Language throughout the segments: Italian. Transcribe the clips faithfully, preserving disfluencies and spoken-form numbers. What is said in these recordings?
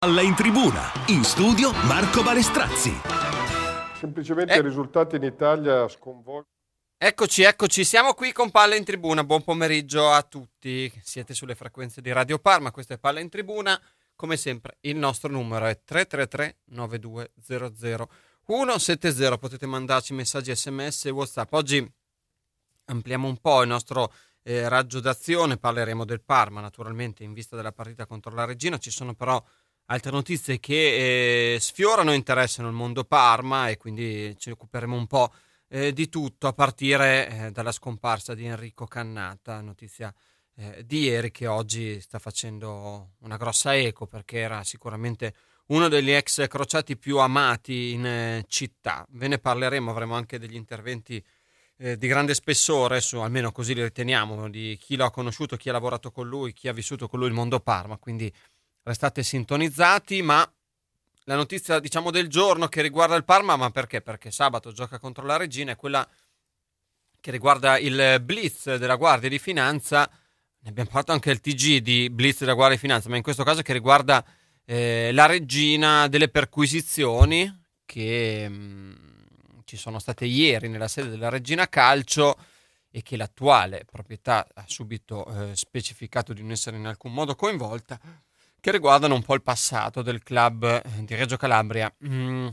Palla in tribuna, in studio Marco Balestrazzi. Semplicemente Eh. i risultati in Italia sconvolgono. Eccoci, eccoci, siamo qui con Palla in Tribuna, buon pomeriggio a tutti, siete sulle frequenze di Radio Parma, questo è Palla in Tribuna, come sempre il nostro numero è tre tre tre nove due zero zero uno sette zero, potete mandarci messaggi sms e WhatsApp. Oggi ampliamo un po' il nostro eh, raggio d'azione, parleremo del Parma naturalmente in vista della partita contro la Reggina, ci sono però altre notizie che eh, sfiorano e interessano il mondo Parma e quindi ci occuperemo un po' Eh, di tutto, a partire eh, dalla scomparsa di Enrico Cannata, notizia eh, di ieri che oggi sta facendo una grossa eco perché era sicuramente uno degli ex crociati più amati in eh, città. Ve ne parleremo, avremo anche degli interventi eh, di grande spessore, su, almeno così li riteniamo, di chi lo ha conosciuto, chi ha lavorato con lui, chi ha vissuto con lui il mondo Parma, quindi restate sintonizzati. Ma la notizia, diciamo, del giorno che riguarda il Parma, ma perché? Perché sabato gioca contro la Reggina, è quella che riguarda il blitz della Guardia di Finanza. Ne abbiamo parlato anche il T G di blitz della Guardia di Finanza, ma in questo caso che riguarda eh, la Reggina, delle perquisizioni che mh, ci sono state ieri nella sede della Reggina Calcio e che l'attuale proprietà ha subito eh, specificato di non essere in alcun modo coinvolta, che riguardano un po' il passato del club di Reggio Calabria. Mm.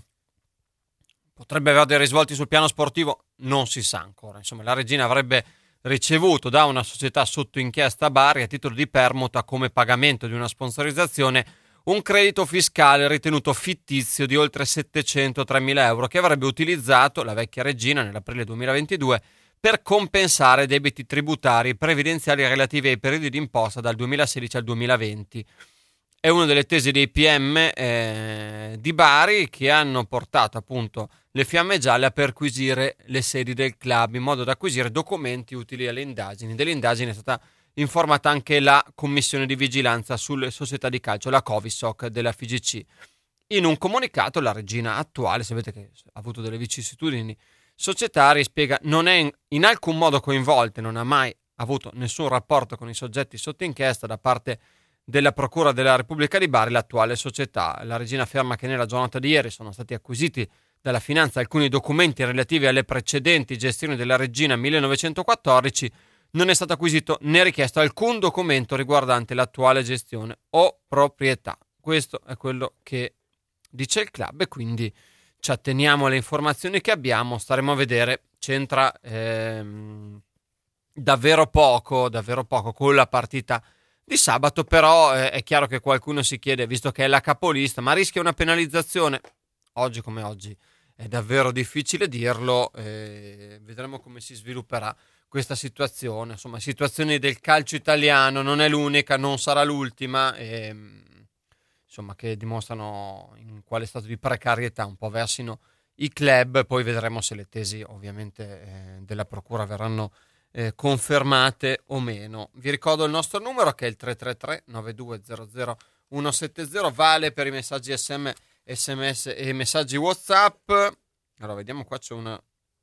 Potrebbe avere dei risvolti sul piano sportivo, non si sa ancora. Insomma, la Reggina avrebbe ricevuto da una società sotto inchiesta a Bari, a titolo di permuta come pagamento di una sponsorizzazione, un credito fiscale ritenuto fittizio di oltre settecentotremila euro che avrebbe utilizzato la vecchia Reggina nell'aprile duemilaventidue per compensare debiti tributari e previdenziali relativi ai periodi di imposta dal duemilasedici al duemilaventi. È una delle tesi dei P M eh, di Bari che hanno portato appunto le Fiamme Gialle a perquisire le sedi del club in modo da acquisire documenti utili alle indagini. Delle indagini è stata informata anche la commissione di vigilanza sulle società di calcio, la Covisoc della F I G C. In un comunicato la Reggina attuale, sapete che ha avuto delle vicissitudini societarie, spiega non è in, in alcun modo coinvolta, non ha mai avuto nessun rapporto con i soggetti sotto inchiesta da parte della Procura della Repubblica di Bari, l'attuale società. La Reggina afferma che nella giornata di ieri sono stati acquisiti dalla Finanza alcuni documenti relativi alle precedenti gestioni della Reggina millenovecentoquattordici. Non è stato acquisito né richiesto alcun documento riguardante l'attuale gestione o proprietà. Questo è quello che dice il club e quindi ci atteniamo alle informazioni che abbiamo. Staremo a vedere, c'entra ehm, davvero poco, davvero poco con la partita di sabato, però eh, è chiaro che qualcuno si chiede, visto che è la capolista, ma rischia una penalizzazione? Oggi come oggi è davvero difficile dirlo, eh, vedremo come si svilupperà questa situazione. Insomma, situazioni del calcio italiano non è l'unica, non sarà l'ultima, e, insomma, che dimostrano in quale stato di precarietà un po' versino i club. Poi vedremo se le tesi ovviamente eh, della procura verranno Eh, confermate o meno. Vi ricordo il nostro numero che è il tre tre tre nove due zero zero uno sette zero, vale per i messaggi S M, sms e messaggi WhatsApp. Allora vediamo, qua c'è una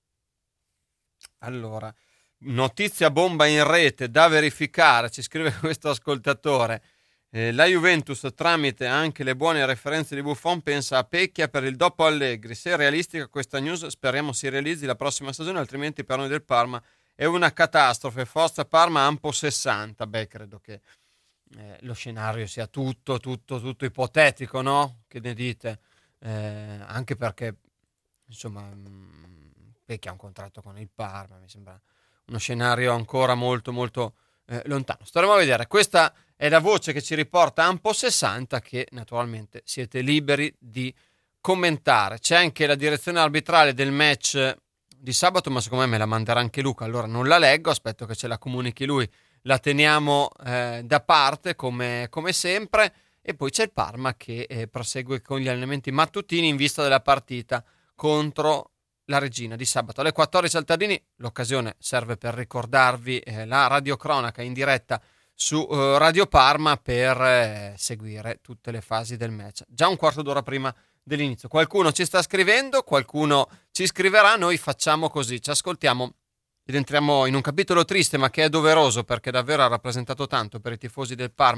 allora notizia bomba in rete da verificare, ci scrive questo ascoltatore. eh, la Juventus, tramite anche le buone referenze di Buffon, pensa a Pecchia per il dopo Allegri. Se è realistica questa news, speriamo si realizzi la prossima stagione, altrimenti per noi del Parma è una catastrofe. Forza Parma Ampo sessanta. Beh, credo che eh, lo scenario sia tutto, tutto, tutto ipotetico, no? Che ne dite? Eh, anche perché, insomma, mh, Pecchia ha un contratto con il Parma, mi sembra uno scenario ancora molto, molto eh, lontano. Staremo a vedere. Questa è la voce che ci riporta Ampo sessanta, che naturalmente siete liberi di commentare. C'è anche la direzione arbitrale del match di sabato, ma secondo me me la manderà anche Luca, allora non la leggo, aspetto che ce la comunichi lui, la teniamo eh, da parte come, come sempre. E poi c'è il Parma che eh, prosegue con gli allenamenti mattutini in vista della partita contro la Reggina di sabato alle quattordici al Tardini. L'occasione serve per ricordarvi eh, la radiocronaca in diretta su eh, Radio Parma per eh, seguire tutte le fasi del match, già un quarto d'ora prima dell'inizio. Qualcuno ci sta scrivendo, qualcuno ci scriverà, noi facciamo così, ci ascoltiamo ed entriamo in un capitolo triste ma che è doveroso perché davvero ha rappresentato tanto per i tifosi del Parma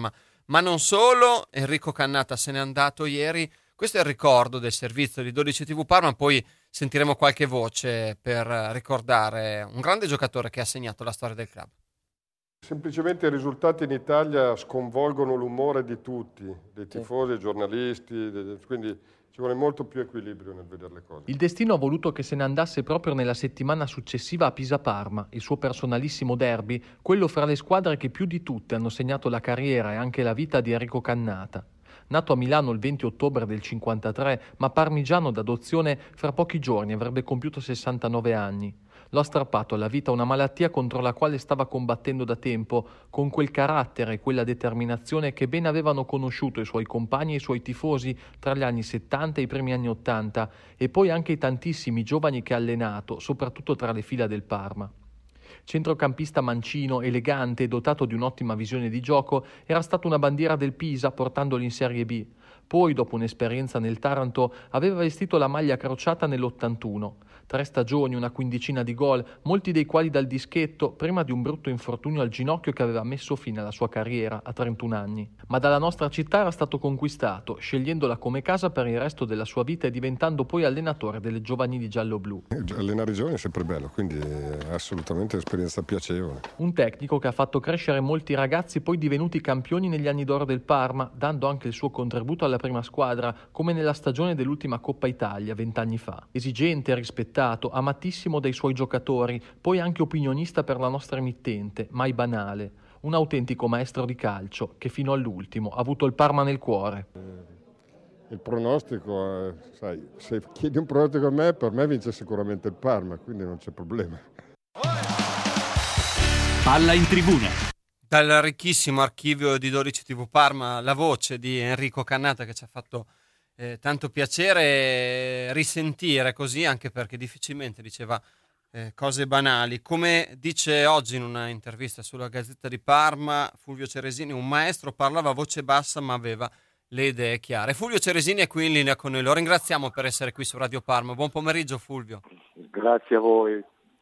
Ma non solo, Enrico Cannata se n'è andato ieri. Questo è il ricordo del servizio di dodici tivù Parma, poi sentiremo qualche voce per ricordare un grande giocatore che ha segnato la storia del club. Semplicemente i risultati in Italia sconvolgono l'umore di tutti, dei tifosi, dei giornalisti, dei- quindi ci vuole molto più equilibrio nel vedere le cose. Il destino ha voluto che se ne andasse proprio nella settimana successiva a Pisa-Parma, il suo personalissimo derby, quello fra le squadre che più di tutte hanno segnato la carriera e anche la vita di Enrico Cannata. Nato a Milano il venti ottobre del cinquantatré, ma parmigiano d'adozione, fra pochi giorni avrebbe compiuto sessantanove anni. Lo ha strappato alla vita una malattia contro la quale stava combattendo da tempo, con quel carattere e quella determinazione che ben avevano conosciuto i suoi compagni e i suoi tifosi tra gli anni settanta e i primi anni ottanta, e poi anche i tantissimi giovani che ha allenato, soprattutto tra le fila del Parma. Centrocampista mancino, elegante e dotato di un'ottima visione di gioco, era stato una bandiera del Pisa portandoli in Serie B. Poi, dopo un'esperienza nel Taranto, aveva vestito la maglia crociata nell'ottantuno. Tre stagioni, una quindicina di gol, molti dei quali dal dischetto, prima di un brutto infortunio al ginocchio che aveva messo fine alla sua carriera a trentuno anni. Ma dalla nostra città era stato conquistato, scegliendola come casa per il resto della sua vita e diventando poi allenatore delle giovanili giallo-blu. Allenare i giovani è sempre bello, quindi è assolutamente un'esperienza piacevole. Un tecnico che ha fatto crescere molti ragazzi poi divenuti campioni negli anni d'oro del Parma, dando anche il suo contributo alla prima squadra, come nella stagione dell'ultima Coppa Italia, vent'anni fa. Esigente, rispettato, amatissimo dai suoi giocatori, poi anche opinionista per la nostra emittente, mai banale. Un autentico maestro di calcio che fino all'ultimo ha avuto il Parma nel cuore. Il pronostico, eh, sai, se chiedi un pronostico a me, per me vince sicuramente il Parma, quindi non c'è problema. Palla in tribuna. Dal ricchissimo archivio di dodici tivù Parma, la voce di Enrico Cannata, che ci ha fatto eh, tanto piacere risentire così, anche perché difficilmente diceva eh, cose banali. Come dice oggi in una intervista sulla Gazzetta di Parma Fulvio Ceresini, un maestro parlava a voce bassa ma aveva le idee chiare. Fulvio Ceresini è qui in linea con noi, lo ringraziamo per essere qui su Radio Parma. Buon pomeriggio Fulvio. Grazie a voi.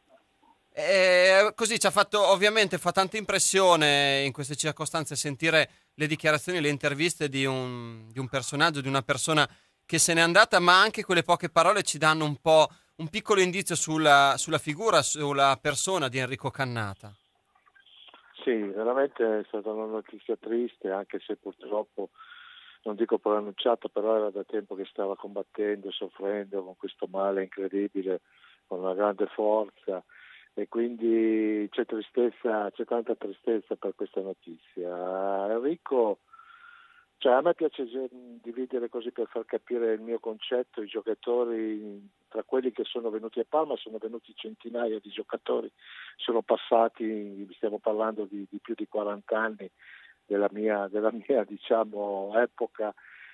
E così ci ha fatto, ovviamente fa tanta impressione in queste circostanze sentire le dichiarazioni, le interviste di un, di un personaggio, di una persona che se n'è andata, ma anche quelle poche parole ci danno un po' un piccolo indizio sulla, sulla figura, sulla persona di Enrico Cannata. Sì, veramente è stata una notizia triste, anche se purtroppo, non dico pronunciata, però era da tempo che stava combattendo, soffrendo con questo male incredibile, con una grande forza. E quindi c'è tristezza, c'è tanta tristezza per questa notizia. Enrico, cioè a me piace dividere così per far capire il mio concetto, i giocatori, tra quelli che sono venuti a Parma sono venuti centinaia di giocatori, sono passati, stiamo parlando di, di più di quaranta anni della mia, della mia diciamo epoca,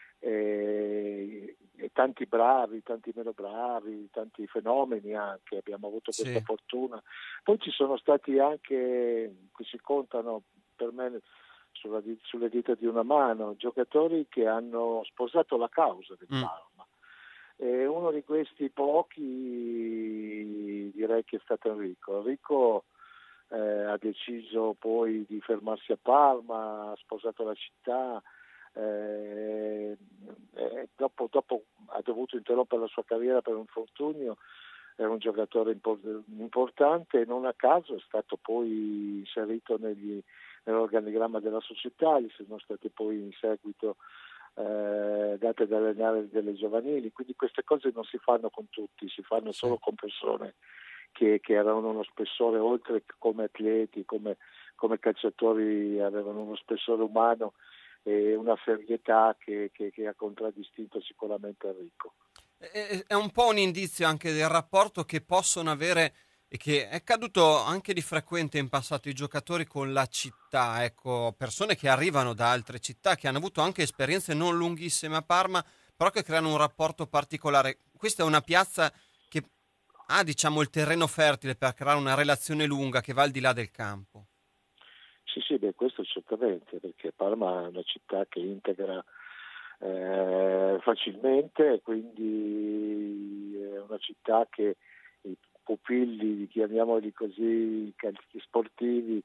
e, e tanti bravi, tanti meno bravi, tanti fenomeni anche, abbiamo avuto questa Sì. fortuna. Poi ci sono stati anche, qui si contano per me sulla, sulle dita di una mano, giocatori che hanno sposato la causa del Mm. Parma. E uno di questi pochi direi che è stato Enrico. Enrico eh, ha deciso poi di fermarsi a Parma, ha sposato la città. Eh, eh, dopo, dopo ha dovuto interrompere la sua carriera per un infortunio, era un giocatore import- importante e non a caso è stato poi inserito negli, nell'organigramma della società, gli sono state poi in seguito eh, date da allenare delle giovanili, quindi queste cose non si fanno con tutti, si fanno Sì. solo con persone che, che avevano uno spessore, oltre che come atleti, come, come calciatori, avevano uno spessore umano e una serietà che, che, che ha contraddistinto sicuramente Enrico. È è un po' un indizio anche del rapporto che possono avere e che è accaduto anche di frequente in passato i giocatori con la città, ecco, persone che arrivano da altre città, che hanno avuto anche esperienze non lunghissime a Parma, però che creano un rapporto particolare. Questa è una piazza che ha, diciamo, il terreno fertile per creare una relazione lunga che va al di là del campo. Sì, sì, beh, questo certamente, perché Parma è una città che integra eh, facilmente, quindi è una città che i pupilli, chiamiamoli così, i calci sportivi,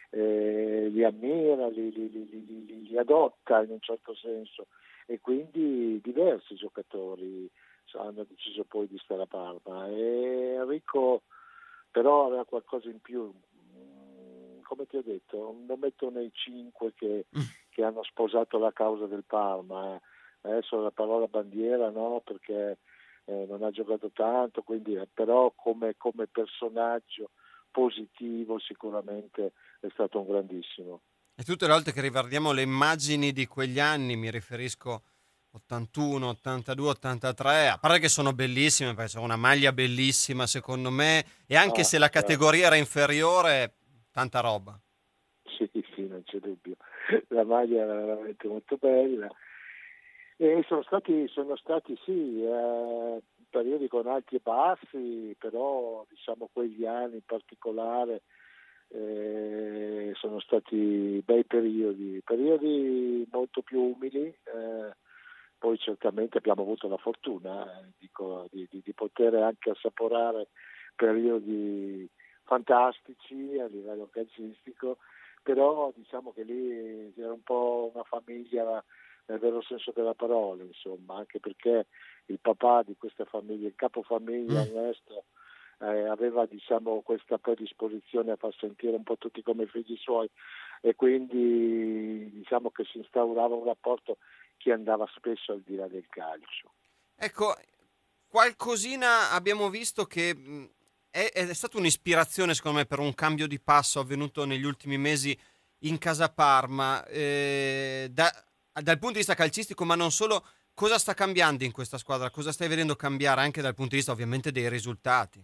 eh, li ammira, li, li, li, li, li adotta in un certo senso, e quindi diversi giocatori hanno deciso poi di stare a Parma. E Enrico però aveva qualcosa in più, come ti ho detto, non metto nei cinque che, che hanno sposato la causa del Parma, eh. Adesso la parola bandiera no, perché eh, non ha giocato tanto, quindi eh, però come, come personaggio positivo sicuramente è stato un grandissimo. E tutte le volte che riguardiamo le immagini di quegli anni, mi riferisco ottantuno, ottantadue, ottantatré, a parte che sono bellissime, perché c'è una maglia bellissima secondo me, e anche Ah, se la categoria certo. era inferiore, tanta roba. Sì, sì, non c'è dubbio. La maglia era veramente molto bella. E sono stati, sono stati sì, eh, periodi con alti e bassi, però diciamo quegli anni in particolare eh, sono stati bei periodi, periodi molto più umili. Eh, poi certamente abbiamo avuto la fortuna eh, dico, di, di, di poter anche assaporare periodi fantastici a livello calcistico, però diciamo che lì era un po' una famiglia nel vero senso della parola, insomma, anche perché il papà di questa famiglia, il capofamiglia Ernesto, eh, aveva diciamo questa predisposizione a far sentire un po' tutti come figli suoi, e quindi diciamo che si instaurava un rapporto che andava spesso al di là del calcio. Ecco, qualcosina abbiamo visto che mh, è, è stata un'ispirazione secondo me per un cambio di passo avvenuto negli ultimi mesi in casa Parma, eh, da, dal punto di vista calcistico, ma non solo. Cosa sta cambiando in questa squadra? Cosa stai vedendo cambiare anche dal punto di vista ovviamente dei risultati?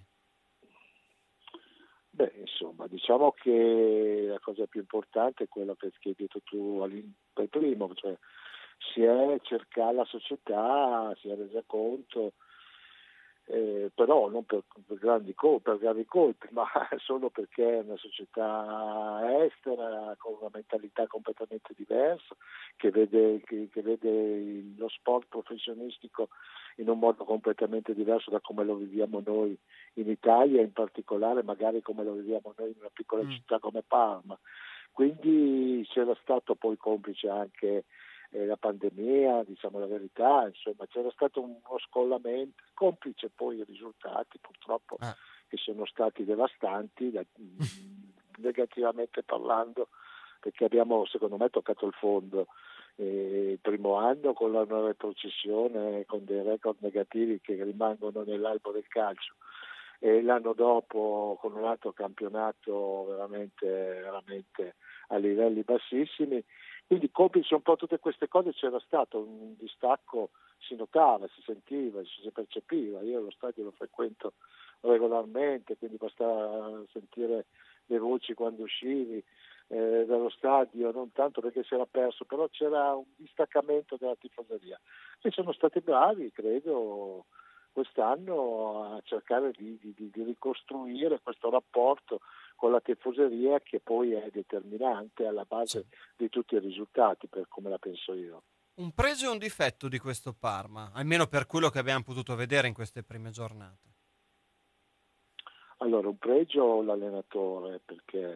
Beh, insomma, diciamo che la cosa più importante è quello che hai detto tu per primo, cioè si è cercata, la società si è resa conto, eh, però non per, per, grandi colpi, per gravi colpi, ma solo perché è una società estera con una mentalità completamente diversa, che vede, che, che vede lo sport professionistico in un modo completamente diverso da come lo viviamo noi in Italia, in particolare magari come lo viviamo noi in una piccola Mm. città come Parma. Quindi c'era stato poi complice anche eh, la pandemia, diciamo la verità, insomma c'era stato uno scollamento, complice poi i risultati purtroppo Ah. che sono stati devastanti da, negativamente parlando, perché abbiamo secondo me toccato il fondo. Eh, il primo anno con la nuova retrocessione, con dei record negativi che rimangono nell'albo del calcio, e l'anno dopo con un altro campionato veramente, veramente a livelli bassissimi. Quindi complice un po' tutte queste cose, c'era stato un distacco, si notava, si sentiva, si percepiva. Io lo stadio lo frequento regolarmente, quindi basta sentire le voci quando uscivi eh, dallo stadio, non tanto perché si era perso, però c'era un distaccamento della tifoseria. E sono stati bravi, credo, quest'anno a cercare di, di, di ricostruire questo rapporto con la tifoseria, che poi è determinante alla base Sì. di tutti i risultati, per come la penso io. Un pregio e un difetto di questo Parma, almeno per quello che abbiamo potuto vedere in queste prime giornate. Allora, un pregio l'allenatore, perché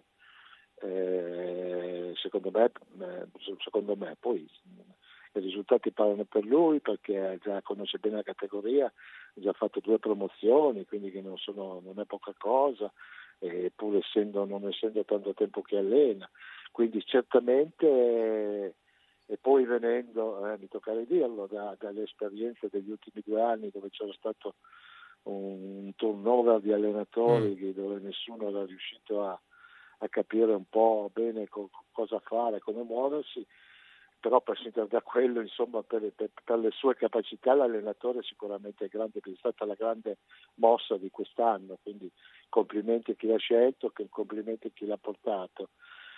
eh, secondo me, eh, secondo me poi i risultati parlano per lui, perché già conosce bene la categoria, ha già fatto due promozioni, quindi che non, sono, non è poca cosa, e pur essendo, non essendo tanto tempo che allena, quindi certamente, e poi venendo, eh, mi tocca dirlo, da, dalle esperienze degli ultimi due anni dove c'era stato un turnover di allenatori mm. dove nessuno era riuscito a, a capire un po' bene co- cosa fare, come muoversi, però per sentire da quello, insomma, per, per, per le sue capacità l'allenatore sicuramente è grande, è stata la grande mossa di quest'anno, quindi complimenti a chi l'ha scelto, complimenti a chi l'ha portato.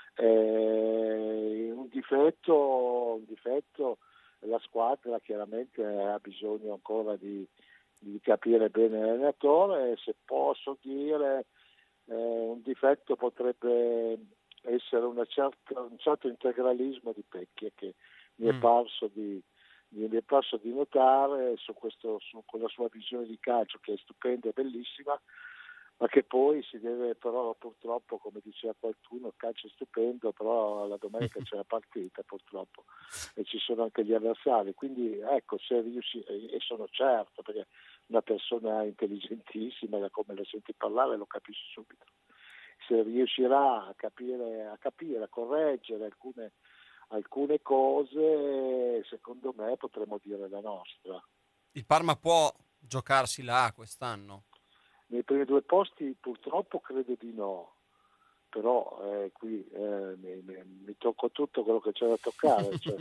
Eh, un difetto, un difetto, la squadra chiaramente ha bisogno ancora di, di capire bene l'allenatore. Se posso dire, eh, un difetto potrebbe essere una certa, un certo integralismo di Pecchia, che mi è Mm. parso di, mi è parso di notare su questo, su, con la sua visione di calcio, che è stupenda e bellissima, ma che poi si deve, però purtroppo, come diceva qualcuno, il calcio è stupendo, però la domenica c'è la partita purtroppo e ci sono anche gli avversari, quindi ecco, se riusci, e sono certo, perché una persona intelligentissima, da come la senti parlare lo capisci subito, se riuscirà a capire, a capire, a correggere alcune, alcune cose, secondo me potremmo dire la nostra. Il Parma può giocarsi là quest'anno? Nei primi due posti purtroppo credo di no, però eh, qui eh, mi, mi, mi tocco tutto quello che c'è da toccare, cioè,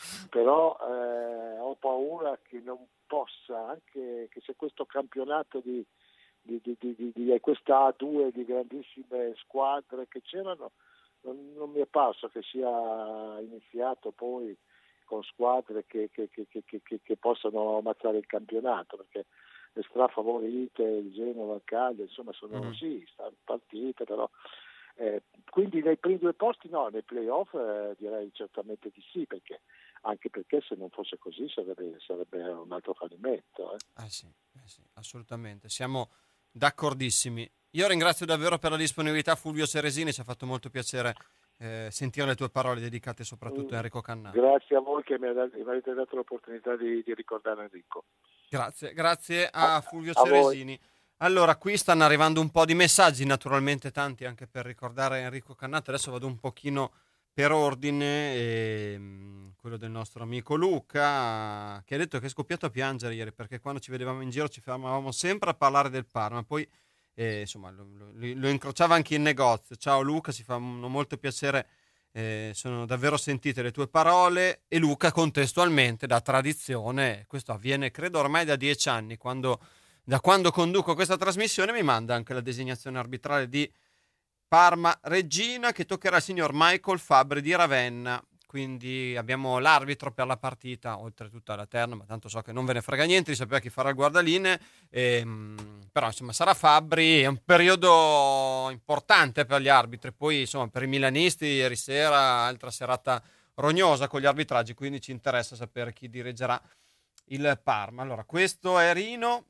però eh, ho paura che non possa, anche che se questo campionato di, di, di, di, di, di questa A due di grandissime squadre che c'erano, non, non mi è parso che sia iniziato poi con squadre che, che, che, che, che, che possano ammazzare il campionato, perché le strafavorite, il Genova, il Cagliari, insomma sono mm. sì, stanno partite, però eh, quindi nei primi due posti no, nei playoff eh, direi certamente di sì, perché anche perché se non fosse così sarebbe, sarebbe un altro fallimento. Eh. Eh sì, eh sì, assolutamente, siamo d'accordissimi. Io ringrazio davvero per la disponibilità Fulvio Ceresini, ci ha fatto molto piacere eh, sentire le tue parole dedicate soprattutto a Enrico Cannata. Grazie a voi che mi avete dato l'opportunità di, di ricordare Enrico. Grazie, grazie a Fulvio a Ceresini. Voi. Allora, qui stanno arrivando un po' di messaggi, naturalmente tanti anche per ricordare Enrico Cannata. Adesso vado un pochino per ordine, e, mh, quello del nostro amico Luca, che ha detto che è scoppiato a piangere ieri, perché quando ci vedevamo in giro ci fermavamo sempre a parlare del Parma, poi eh, insomma lo, lo, lo incrociava anche in negozio. Ciao Luca, ci fa molto piacere. Eh, sono davvero sentite le tue parole. E Luca contestualmente, da tradizione, questo avviene credo ormai da dieci anni, quando, da quando conduco questa trasmissione, mi manda anche la designazione arbitrale di Parma Regina, che toccherà al signor Michael Fabbri di Ravenna. Quindi abbiamo l'arbitro per la partita, oltretutto alla terna, ma tanto so che non ve ne frega niente di sapere chi farà il guardalinee, ehm, però insomma sarà Fabbri. È un periodo importante per gli arbitri, poi insomma per i milanisti ieri sera altra serata rognosa con gli arbitraggi, quindi ci interessa sapere chi dirigerà il Parma. Allora, questo è Rino.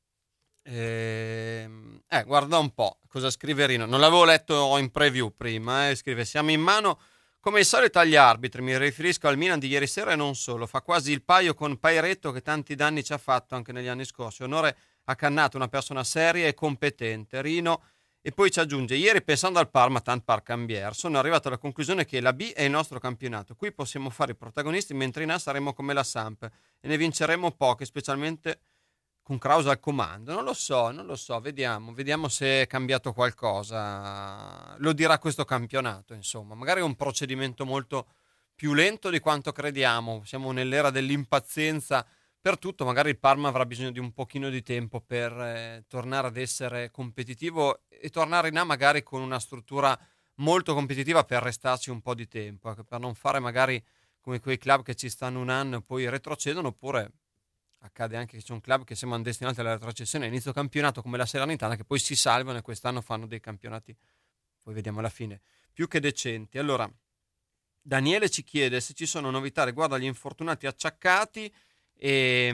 Eh, eh, guarda un po' cosa scrive Rino, non l'avevo letto in preview prima, eh. Scrive: siamo in mano come il solito agli arbitri, mi riferisco al Milan di ieri sera e non solo, fa quasi il paio con Pairetto che tanti danni ci ha fatto anche negli anni scorsi. Onore a Cannata, una persona seria e competente. Rino. E poi ci aggiunge: ieri pensando al Parma, tant par cambier, sono arrivato alla conclusione che la B è il nostro campionato, qui possiamo fare i protagonisti, mentre in A saremo come la Samp e ne vinceremo poche, specialmente con Krause al comando. Non lo so, non lo so, vediamo, vediamo se è cambiato qualcosa. Lo dirà questo campionato, insomma. Magari è un procedimento molto più lento di quanto crediamo. Siamo nell'era dell'impazienza per tutto. Magari il Parma avrà bisogno di un pochino di tempo per eh, tornare ad essere competitivo e tornare in A magari con una struttura molto competitiva per restarci un po' di tempo, eh, per non fare magari come quei club che ci stanno un anno e poi retrocedono, oppure accade anche che c'è un club che sembra destinati alla retrocessione a inizio campionato come la Salernitana, che poi si salvano e quest'anno fanno dei campionati, poi vediamo alla fine, più che decenti. Allora, Daniele ci chiede se ci sono novità riguardo agli infortunati acciaccati e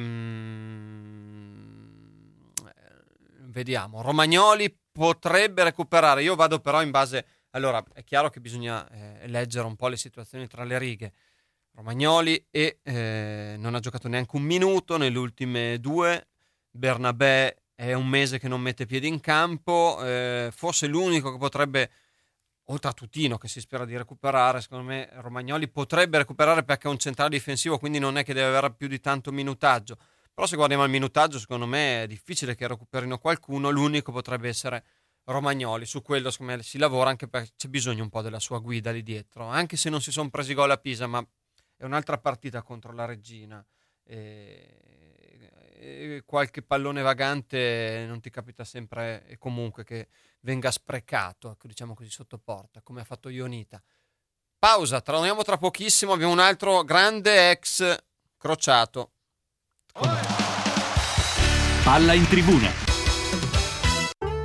mm, vediamo. Romagnoli potrebbe recuperare, io vado però in base, allora è chiaro che bisogna eh, leggere un po' le situazioni tra le righe. Romagnoli e eh, non ha giocato neanche un minuto nelle ultime due. Bernabé è un mese che non mette piedi in campo, eh, forse l'unico che potrebbe, oltre a Tutino che si spera di recuperare, secondo me Romagnoli potrebbe recuperare perché è un centrale difensivo, quindi non è che deve avere più di tanto minutaggio. Però se guardiamo il minutaggio, secondo me è difficile che recuperino qualcuno, l'unico potrebbe essere Romagnoli. Su quello secondo me si lavora, anche perché c'è bisogno un po' della sua guida lì dietro, anche se non si sono presi gol a Pisa, ma è un'altra partita contro la Regina e, e qualche pallone vagante non ti capita sempre e comunque che venga sprecato, ecco, diciamo così, sotto porta, come ha fatto Ionita. Pausa, torniamo tra pochissimo, abbiamo un altro grande ex crociato. Palla in tribuna.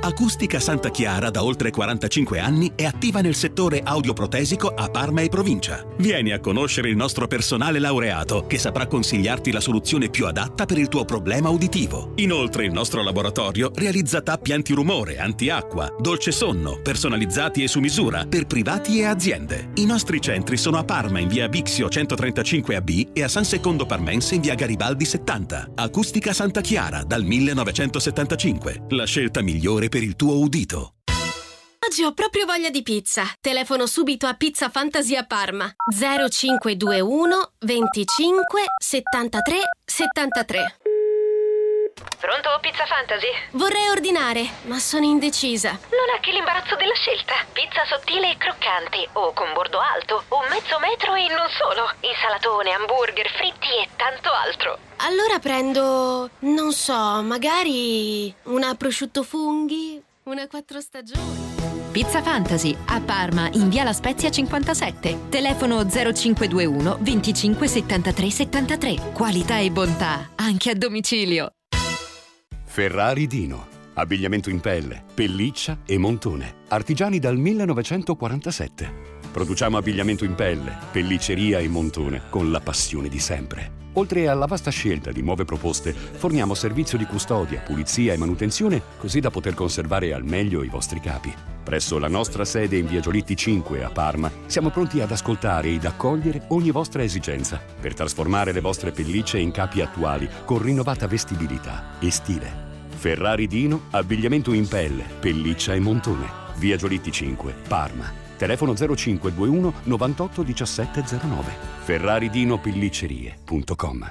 Acustica Santa Chiara da oltre quarantacinque anni è attiva nel settore audioprotesico a Parma e provincia. Vieni a conoscere il nostro personale laureato che saprà consigliarti la soluzione più adatta per il tuo problema uditivo. Inoltre il nostro laboratorio realizza tappi antirumore, antiacqua, dolce sonno, personalizzati e su misura per privati e aziende. I nostri centri sono a Parma in via Bixio centotrentacinque A B e a San Secondo Parmense in via Garibaldi settanta. Acustica Santa Chiara dal millenovecentosettantacinque. La scelta migliore per il tuo udito. Oggi ho proprio voglia di pizza. Telefono subito a Pizza Fantasia Parma. zero cinque due uno venticinque settantatré settantatré. Pronto, Pizza Fantasy? Vorrei ordinare, ma sono indecisa. Non ha che l'imbarazzo della scelta. Pizza sottile e croccante, o con bordo alto, o mezzo metro e non solo. Insalatone, hamburger, fritti e tanto altro. Allora prendo, non so, magari una prosciutto funghi, una quattro stagioni. Pizza Fantasy a Parma in via La Spezia cinquantasette. Telefono zero cinque due uno venticinque settantatré settantatré. Qualità e bontà anche a domicilio. Ferrari Dino. Abbigliamento in pelle, pelliccia e montone. Artigiani dal millenovecentoquarantasette. Produciamo abbigliamento in pelle, pellicceria e montone con la passione di sempre. Oltre alla vasta scelta di nuove proposte, forniamo servizio di custodia, pulizia e manutenzione così da poter conservare al meglio i vostri capi. Presso la nostra sede in via Giolitti cinque a Parma siamo pronti ad ascoltare ed accogliere ogni vostra esigenza per trasformare le vostre pellicce in capi attuali con rinnovata vestibilità e stile. Ferrari Dino, abbigliamento in pelle, pelliccia e montone. Via Giolitti cinque, Parma. Telefono zero cinque due uno novantotto diciassette zero nove. ferraridino pelliccerie punto com.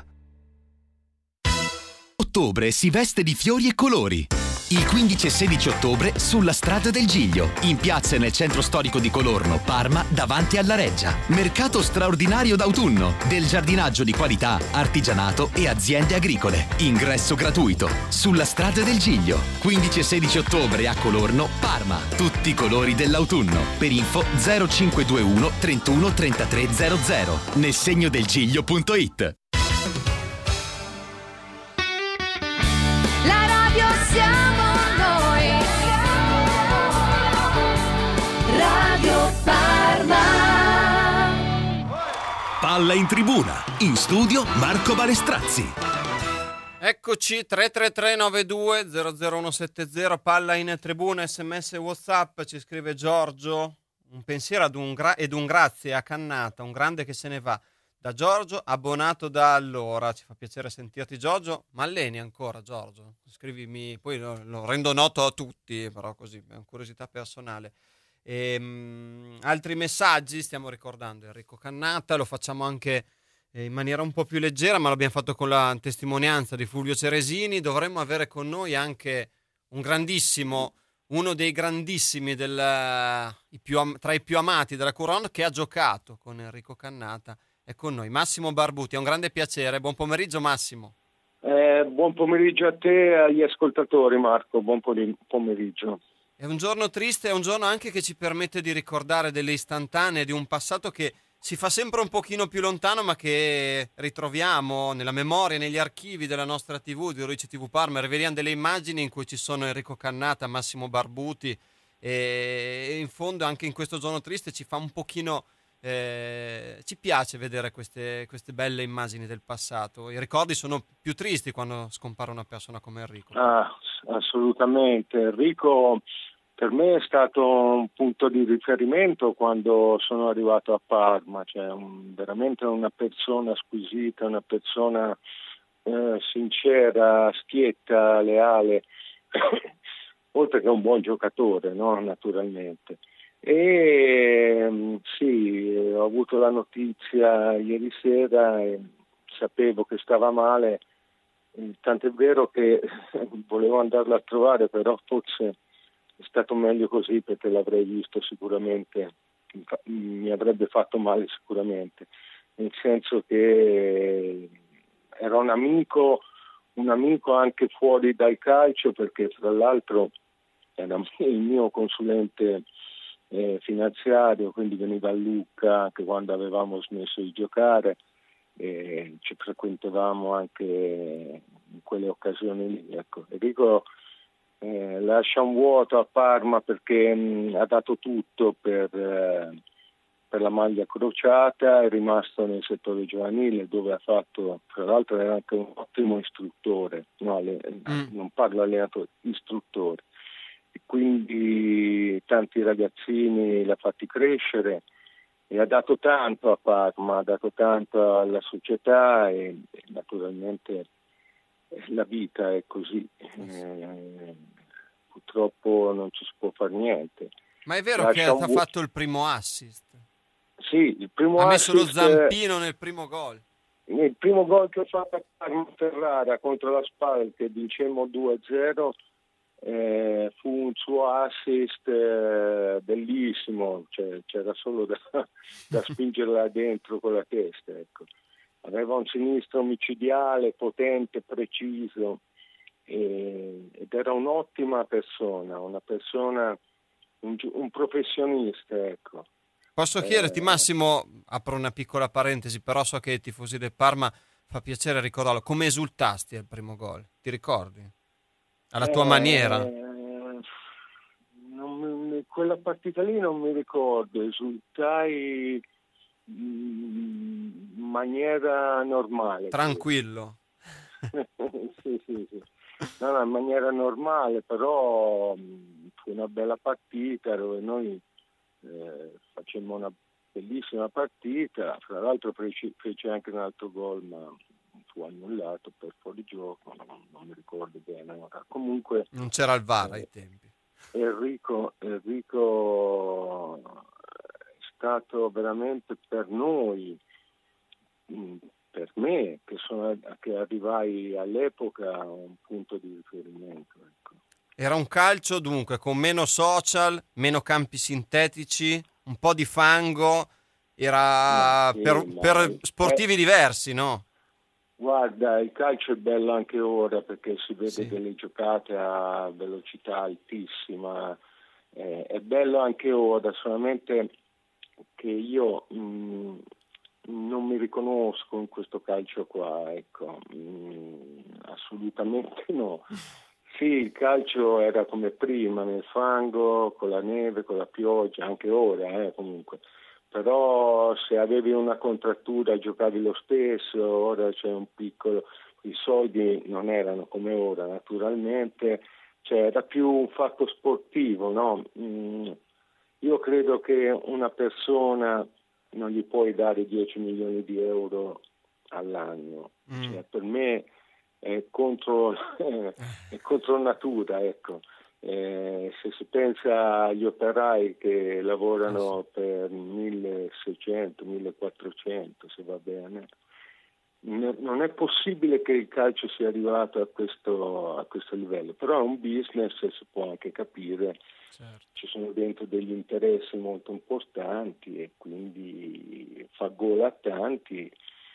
Ottobre si veste di fiori e colori. Il quindici e sedici ottobre sulla strada del Giglio, in piazza e nel centro storico di Colorno, Parma, davanti alla Reggia. Mercato straordinario d'autunno, del giardinaggio di qualità, artigianato e aziende agricole. Ingresso gratuito. Sulla strada del Giglio, quindici e sedici ottobre a Colorno, Parma. Tutti i colori dell'autunno. Per info zero cinque due uno trentuno trentatré zero zero. Nel segno del giglio punto it. La radio siamo noi. Radio Parma. Palla in tribuna. In studio Marco Balestrazzi. Eccoci, tre tre tre nove due zero zero uno sette zero, palla in tribuna, sms e WhatsApp. Ci scrive Giorgio, un pensiero ad un gra- ed un grazie a Cannata, un grande che se ne va. Da Giorgio, abbonato da allora. Ci fa piacere sentirti, Giorgio. Ma alleni ancora, Giorgio? Scrivimi, poi lo, lo rendo noto a tutti, però così, è una curiosità personale. E, mh, altri messaggi, stiamo ricordando Enrico Cannata, lo facciamo anche eh, in maniera un po' più leggera, ma l'abbiamo fatto con la testimonianza di Fulvio Ceresini. Dovremmo avere con noi anche un grandissimo, uno dei grandissimi del, i più am- tra i più amati della Couronne, che ha giocato con Enrico Cannata. È con noi Massimo Barbuti, è un grande piacere. Buon pomeriggio, Massimo. Eh, buon pomeriggio a te e agli ascoltatori, Marco, buon pomeriggio. È un giorno triste, è un giorno anche che ci permette di ricordare delle istantanee di un passato che si fa sempre un pochino più lontano, ma che ritroviamo nella memoria, negli archivi della nostra tivù, di Oroice tivù Parma. Riveliamo delle immagini in cui ci sono Enrico Cannata, Massimo Barbuti, e in fondo anche in questo giorno triste ci fa un pochino... Eh, ci piace vedere queste, queste belle immagini del passato. I ricordi sono più tristi quando scompare una persona come Enrico. Ah, assolutamente. Enrico per me è stato un punto di riferimento quando sono arrivato a Parma, cioè un, veramente una persona squisita, una persona eh, sincera, schietta, leale, oltre che un buon giocatore, no? Naturalmente. E sì, ho avuto la notizia ieri sera e sapevo che stava male, tant'è vero che volevo andarla a trovare, però forse è stato meglio così perché l'avrei visto sicuramente, mi avrebbe fatto male sicuramente, nel senso che era un amico, un amico anche fuori dal calcio, perché tra l'altro era il mio consulente Eh, finanziario, quindi veniva a Lucca anche quando avevamo smesso di giocare, e ci frequentavamo anche in quelle occasioni lì. Ecco, Enrico eh, lascia un vuoto a Parma perché mh, ha dato tutto per, eh, per la maglia crociata, è rimasto nel settore giovanile dove ha fatto, tra l'altro era anche un ottimo istruttore, no, le, mm. non parlo allenatore, istruttore, e quindi tanti ragazzini l'ha fatti crescere e ha dato tanto a Parma, ha dato tanto alla società e, e naturalmente la vita è così, eh, purtroppo non ci si può fare niente. Ma è vero Lascia che ha vu- fatto il primo assist? Sì, il primo ha messo assist, lo zampino nel primo gol. Il primo gol che ho fatto a Parma Ferrara contro la Spal, che vincemmo due a zero, eh, fu un suo assist eh, bellissimo, cioè, c'era solo da, da spingerla dentro con la testa, ecco. Aveva un sinistro micidiale, potente, preciso, e, ed era un'ottima persona, una persona, un, un professionista, ecco. Posso chiederti, Eh, Massimo, apro una piccola parentesi, però so che ai tifosi del Parma fa piacere ricordarlo, come esultasti al primo gol? Ti ricordi? Alla tua eh, maniera? Non mi, quella partita lì non mi ricordo, esultai in maniera normale. Tranquillo. sì, sì, sì. No, no, in maniera normale, però fu una bella partita dove noi eh, facemmo una bellissima partita, fra l'altro fece, fece anche un altro gol, ma fu annullato per fuorigioco, non, non mi ricordo bene ora. Comunque non c'era il V A R eh, ai tempi. Enrico, Enrico è stato veramente per noi, per me che, sono, che arrivai all'epoca, un punto di riferimento, ecco. Era un calcio dunque con meno social, meno campi sintetici, un po' di fango, era sì, per, per sportivi è, diversi, no? Guarda, il calcio è bello anche ora perché si vede sì. delle giocate a velocità altissima, eh, è bello anche ora, solamente che io mh, non mi riconosco in questo calcio qua, ecco, mh, assolutamente no. Sì, il calcio era come prima, nel fango, con la neve, con la pioggia, anche ora, eh, comunque. Però se avevi una contrattura giocavi lo stesso, ora c'è un piccolo, i soldi non erano come ora naturalmente, cioè era più un fatto sportivo, no? Mm, io credo che una persona non gli puoi dare dieci milioni di euro all'anno, mm. cioè, per me è contro, è contro natura, ecco. Eh, se si pensa agli operai che lavorano eh sì. per milleseicento millequattrocento, se va bene, non è possibile che il calcio sia arrivato a questo, a questo livello, però è un business e si può anche capire, certo. Ci sono dentro degli interessi molto importanti e quindi fa gol a tanti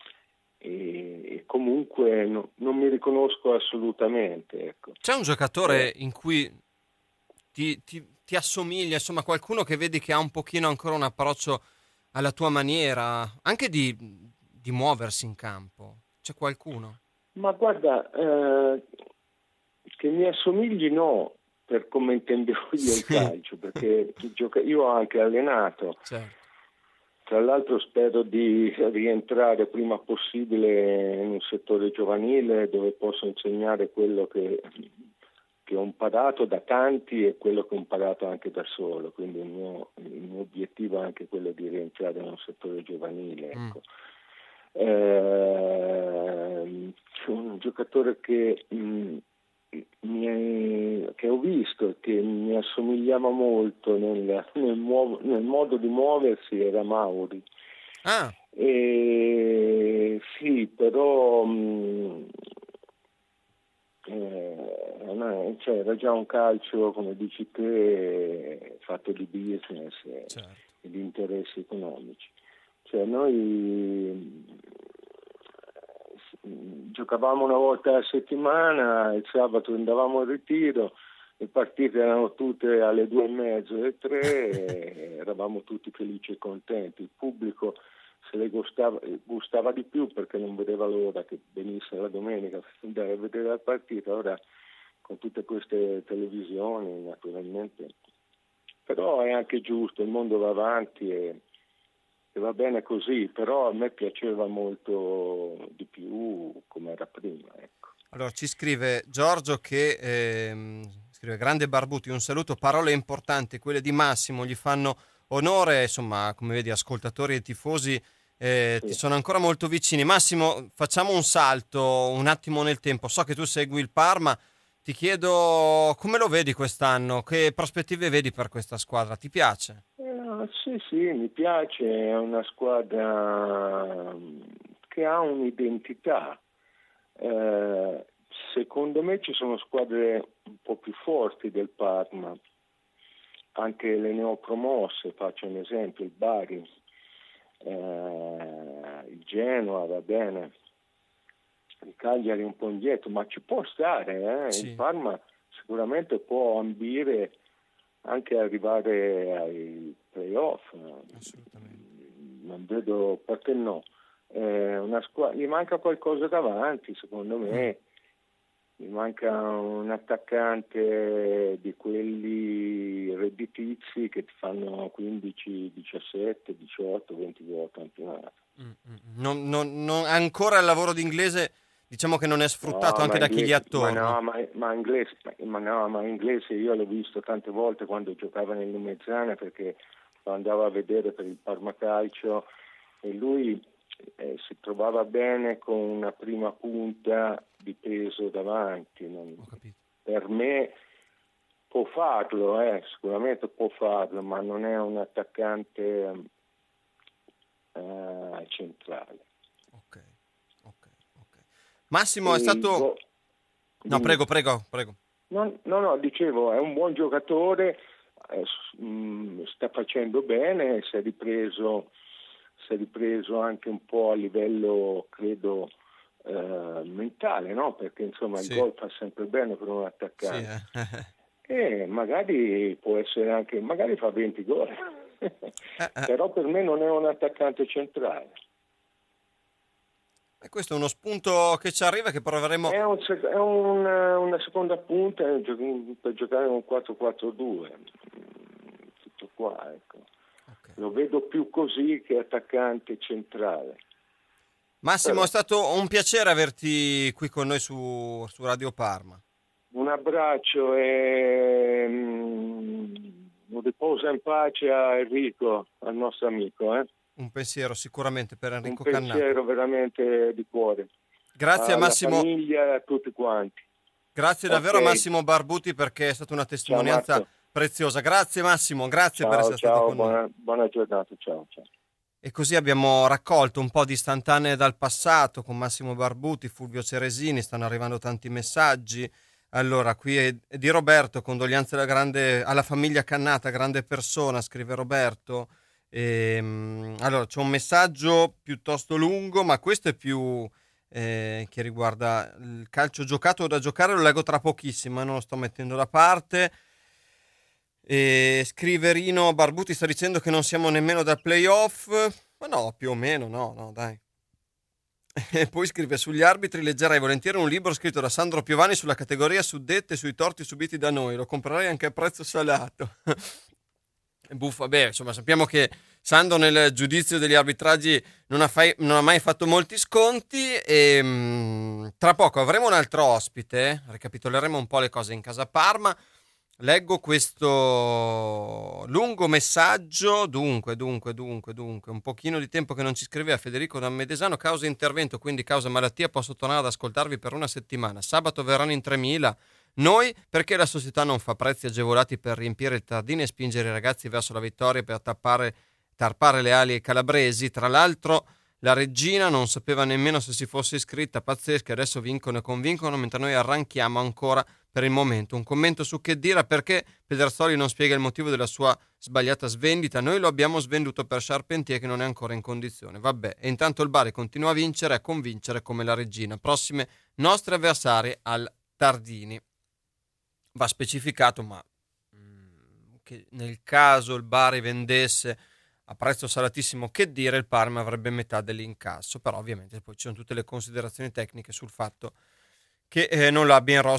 e, e comunque no, non mi riconosco assolutamente, ecco. C'è un giocatore eh. in cui Ti, ti, ti assomiglia, insomma, qualcuno che vedi che ha un pochino ancora un approccio alla tua maniera, anche di, di muoversi in campo? C'è qualcuno? Ma guarda, eh, che mi assomigli no, per come intendevo io sì. il calcio, perché io ho anche allenato. Certo. Tra l'altro spero di rientrare prima possibile in un settore giovanile dove posso insegnare quello che... che ho imparato da tanti e quello che ho imparato anche da solo, quindi il mio, il mio obiettivo è anche quello di rientrare in un settore giovanile, ecco. Mm. Eh, c'è un giocatore che, mh, mi è, che ho visto e che mi assomigliava molto nel, nel, muovo, nel modo di muoversi, era Mauri. Ah. E, sì, però mh, Eh, cioè era già un calcio, come dici te, fatto di business e, certo. e di interessi economici. Cioè noi giocavamo una volta a settimana, il sabato andavamo al ritiro, le partite erano tutte alle due e mezzo, alle tre, e eravamo tutti felici e contenti. Il pubblico se le gustava, gustava di più perché non vedeva l'ora che venisse la domenica per andare a vedere la partita. Ora con tutte queste televisioni naturalmente, però è anche giusto, il mondo va avanti e, e va bene così, però a me piaceva molto di più come era prima, ecco. Allora ci scrive Giorgio che ehm, scrive: grande Barbuti, un saluto, parole importanti, quelle di Massimo gli fanno onore, insomma, come vedi, ascoltatori e tifosi eh, sì. ti sono ancora molto vicini. Massimo, facciamo un salto un attimo nel tempo, so che tu segui il Parma, ti chiedo come lo vedi quest'anno, che prospettive vedi per questa squadra, ti piace? Eh, sì, sì, mi piace, è una squadra che ha un'identità. Eh, secondo me ci sono squadre un po' più forti del Parma, anche le neopromosse, faccio un esempio, il Bari, eh, il Genoa, va bene, il Cagliari un po' indietro, ma ci può stare, eh? Sì. Il Parma sicuramente può ambire anche arrivare ai playoff, assolutamente. Non vedo perché no. Eh, una squadra, gli manca qualcosa davanti, secondo me, gli manca un attaccante di quelli redditizi che ti fanno quindici, diciassette, diciotto, venti gol campionato. Non, non, non, ancora il lavoro di Inglese diciamo che non è sfruttato no, anche da inglese, chi gli attorno. Ma no, ma, ma, inglese, ma, no, ma inglese io l'ho visto tante volte quando giocava nel Lumezzana, perché lo andavo a vedere per il Parma Calcio e lui Eh, si trovava bene con una prima punta di peso davanti. Non, per me può farlo, eh, sicuramente può farlo, ma non è un attaccante eh, centrale. Ok, ok, ok. Massimo e è stato... Go... No, prego, prego, prego. No, no, no, dicevo, è un buon giocatore, eh, mh, sta facendo bene, si è ripreso... si è ripreso anche un po' a livello, credo, eh, mentale, no? Perché insomma sì. Il gol fa sempre bene per un attaccante. Sì, eh. E magari può essere anche, magari fa venti gol, eh, eh. Però per me non è un attaccante centrale. E questo è uno spunto che ci arriva, che proveremo... È, un, è un, una seconda punta per giocare un quattro quattro due, tutto qua, ecco. Lo vedo più così che attaccante centrale. Massimo, Però, è stato un piacere averti qui con noi su, su Radio Parma. Un abbraccio e um, riposa in pace a Enrico, al nostro amico. Eh? Un pensiero sicuramente per Enrico Un Cannata. pensiero veramente di cuore. Grazie a Massimo. Alla famiglia e a tutti quanti. Grazie okay. davvero a Massimo Barbuti, perché è stata una testimonianza... Ciao, preziosa. Grazie Massimo, grazie ciao, per essere ciao, stato con buona, noi. Buona giornata, ciao, ciao. E così abbiamo raccolto un po' di istantanee dal passato con Massimo Barbuti, Fulvio Ceresini, stanno arrivando tanti messaggi. Allora, qui è di Roberto, condoglianze alla, grande, alla famiglia Cannata, grande persona, scrive Roberto. E, allora, c'è un messaggio piuttosto lungo, ma questo è più eh, che riguarda il calcio giocato o da giocare, lo leggo tra pochissimo, non lo sto mettendo da parte. E scrive Rino: Barbuti sta dicendo che non siamo nemmeno da playoff, ma no, più o meno, no, no, dai. E poi scrive: sugli arbitri leggerei volentieri un libro scritto da Sandro Piovani sulla categoria suddetta e sui torti subiti da noi, lo comprerei anche a prezzo salato. Buffa, beh, insomma, sappiamo che Sandro nel giudizio degli arbitraggi non ha, fai, non ha mai fatto molti sconti e mh, tra poco avremo un altro ospite, ricapitoleremo un po' le cose in casa Parma. Leggo questo lungo messaggio, dunque, dunque, dunque, dunque, un pochino di tempo che non ci scriveva Federico da Medesano, causa intervento, quindi causa malattia, posso tornare ad ascoltarvi per una settimana, sabato verranno in tremila, noi perché la società non fa prezzi agevolati per riempire il Tardini e spingere i ragazzi verso la vittoria per tappare, tarpare le ali ai calabresi, tra l'altro la regina non sapeva nemmeno se si fosse iscritta, pazzesca, adesso vincono e convincono mentre noi arranchiamo ancora per il momento. Un commento su Che Dire, perché Pedersoli non spiega il motivo della sua sbagliata svendita, noi lo abbiamo svenduto per Charpentier che non è ancora in condizione, vabbè, e intanto il Bari continua a vincere e a convincere come la regina. Prossime nostre avversarie al Tardini. Va specificato ma mh, che nel caso il Bari vendesse a prezzo salatissimo Che Dire, il Parma avrebbe metà dell'incasso, però ovviamente poi ci sono tutte le considerazioni tecniche sul fatto che eh, non l'abbia in rosa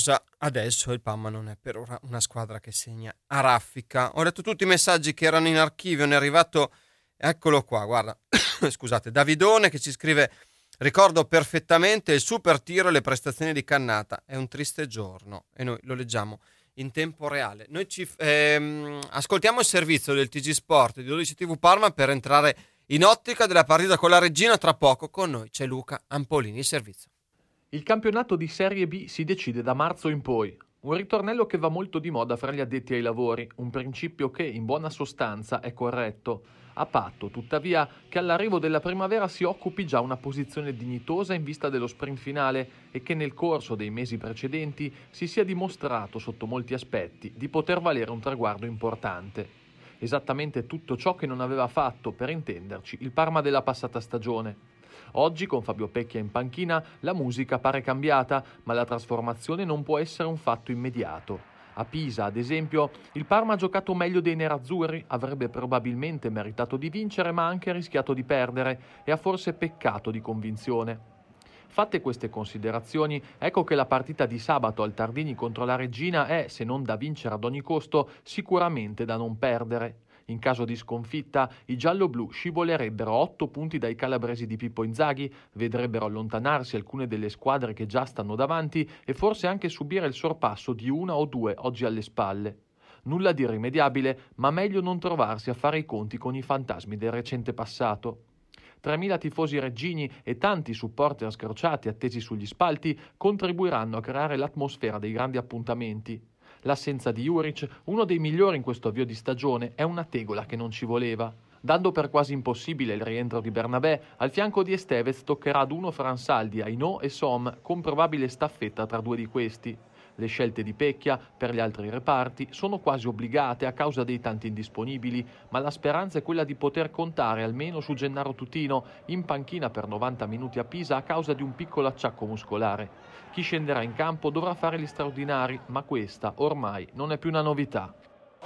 adesso il Parma non è per ora una squadra che segna a raffica. Ho letto tutti i messaggi che erano in archivio, ne è arrivato, eccolo qua, guarda, scusate, Davidone che ci scrive: ricordo perfettamente il super tiro e le prestazioni di Cannata, è un triste giorno, e noi lo leggiamo in tempo reale. Noi ci ehm, ascoltiamo il servizio del T G Sport di dodici tivù Parma per entrare in ottica della partita con la Reggina. Tra poco con noi c'è Luca Ampolini, il servizio. Il campionato di Serie B si decide da marzo in poi. Un ritornello che va molto di moda fra gli addetti ai lavori, un principio che, in buona sostanza, è corretto, a patto, tuttavia, che all'arrivo della primavera si occupi già una posizione dignitosa in vista dello sprint finale e che nel corso dei mesi precedenti si sia dimostrato, sotto molti aspetti, di poter valere un traguardo importante. Esattamente tutto ciò che non aveva fatto, per intenderci, il Parma della passata stagione. Oggi, con Fabio Pecchia in panchina, la musica pare cambiata, ma la trasformazione non può essere un fatto immediato. A Pisa, ad esempio, il Parma ha giocato meglio dei nerazzurri, avrebbe probabilmente meritato di vincere, ma ha anche rischiato di perdere e ha forse peccato di convinzione. Fatte queste considerazioni, ecco che la partita di sabato al Tardini contro la Reggina è, se non da vincere ad ogni costo, sicuramente da non perdere. In caso di sconfitta, i giallo-blu scivolerebbero otto punti dai calabresi di Pippo Inzaghi, vedrebbero allontanarsi alcune delle squadre che già stanno davanti e forse anche subire il sorpasso di una o due oggi alle spalle. Nulla di irrimediabile, ma meglio non trovarsi a fare i conti con i fantasmi del recente passato. tremila tifosi reggini e tanti supporter scrociati attesi sugli spalti contribuiranno a creare l'atmosfera dei grandi appuntamenti. L'assenza di Juric, uno dei migliori in questo avvio di stagione, è una tegola che non ci voleva. Dando per quasi impossibile il rientro di Bernabé, al fianco di Estevez toccherà ad uno fra Ansaldi, Ainot e Som, con probabile staffetta tra due di questi. Le scelte di Pecchia per gli altri reparti sono quasi obbligate a causa dei tanti indisponibili, ma la speranza è quella di poter contare almeno su Gennaro Tutino, in panchina per novanta minuti a Pisa a causa di un piccolo acciacco muscolare. Chi scenderà in campo dovrà fare gli straordinari, ma questa ormai non è più una novità.